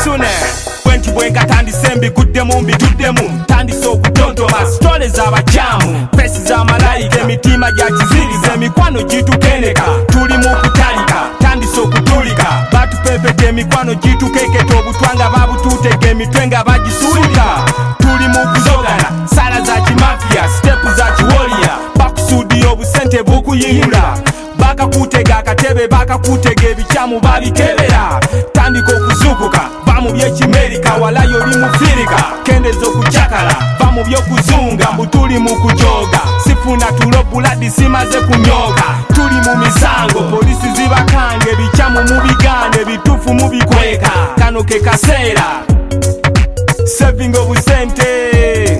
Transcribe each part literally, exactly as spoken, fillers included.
gisune bwenti bwenka tandise mbiguddemu mbituddemu tandise okutontoma sitole z'abakyamu pesi z'amalayika emitima gya kiziriza emikwano gitukeneka tuli mu kutalika tandise okutulika batupepeta emikwano gitukeketa obutwanga babututega emitwe nga bagisuulika tuli mu kuzogana sala za kimafiya sitepu za kiwoliya bakusuudiya obusente bukuyiyula bakakutega akatebe bakakutega ebikyamu babikebera tandika okuzukuka va mu byekimerika walayo oli mufirika kendeza okucakala va mu byokuzunga mbu tuli mu kujoga sifuna tulo buladi simaze kunyoga tuli mu misango polisi zibakanga ebikyamu mu biganda ebitufu mu bikweka kano ke kaseera saving obusente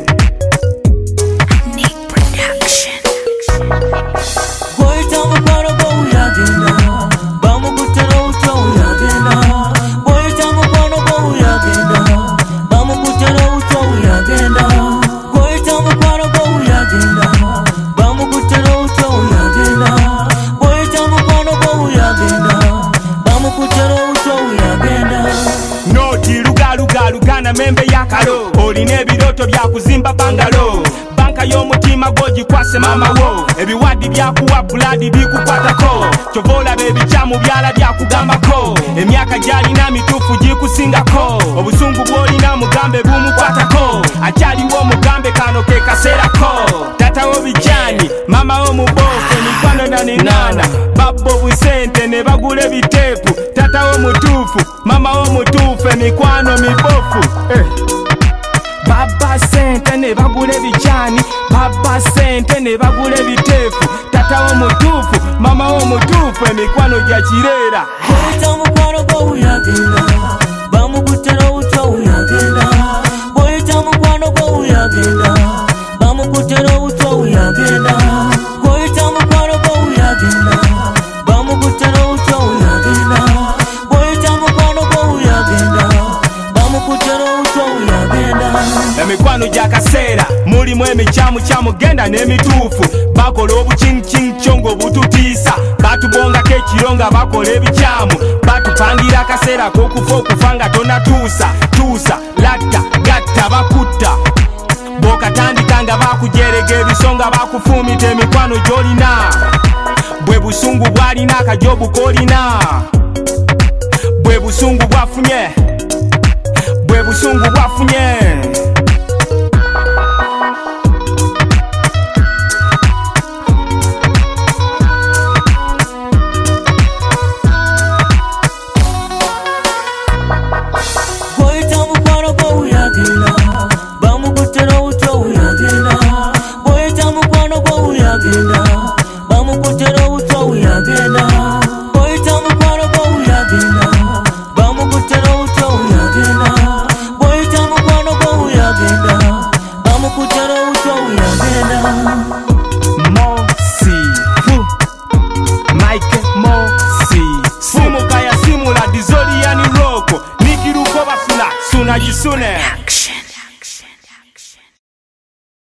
lugana membe yakalo olina ebiroto byakuzimba bangalo banka y'omutima gwogikwase mama wo ebiwadi byakuwa buladi bikukwatako kyova olaba ebikyamu byala byakugambako emyaka gyalina mituufu gikusingako obusungu bwolina mugambe bumukwatako akyaliwo omugambe kano ke kaseerako tatawo bijani mama wo mubofu emikwano naninana babbo busente ne bagula ebiteepu tatawo mutuufu mama wo mutuufu emikwano mibofu eh. Baba sente ne bagula ebijani baba sente ne bagula ebiteefu tatawo mutuufu mama wo mutuufu emikwano gya kireera boyita mukwano gwo uyagenda bamukutera obutwa uyagenda boyita mukwano gwo uyagenda bamukutera obutwa uyagenda boyita mukwano gwo uyagenda bamukutera obutwa uyagenda boyita mukwano gwo uyagenda bamukutera obutwa uyagenda emikwano gya kaseera mulimu emikyamu kyamugenda n'emituufu bakola obukinking kyongo obututiisa batubongako ekiro nga bakola ebikyamu batupangira akaseera k'okufa okufa nga tonatuusa tuusa latta gatta bakutta bw'okatandika nga bakujerega ebisonga bakufuumita emikwano gy'olina bwe busungu bw'alina akajobu k'olina bwe busungu bwafunye bwe busungu bwafunye bamukutera obutwa uyagenda boyita mukwano gwo uyagenda bamukutera obutwa uyagenda boyita mukwano gwo uyagenda bamukutera obutwa uyagenda Mosifu Mike Mosifu Simukaya simula dizoliani roko nikiruko bafuna suna jisune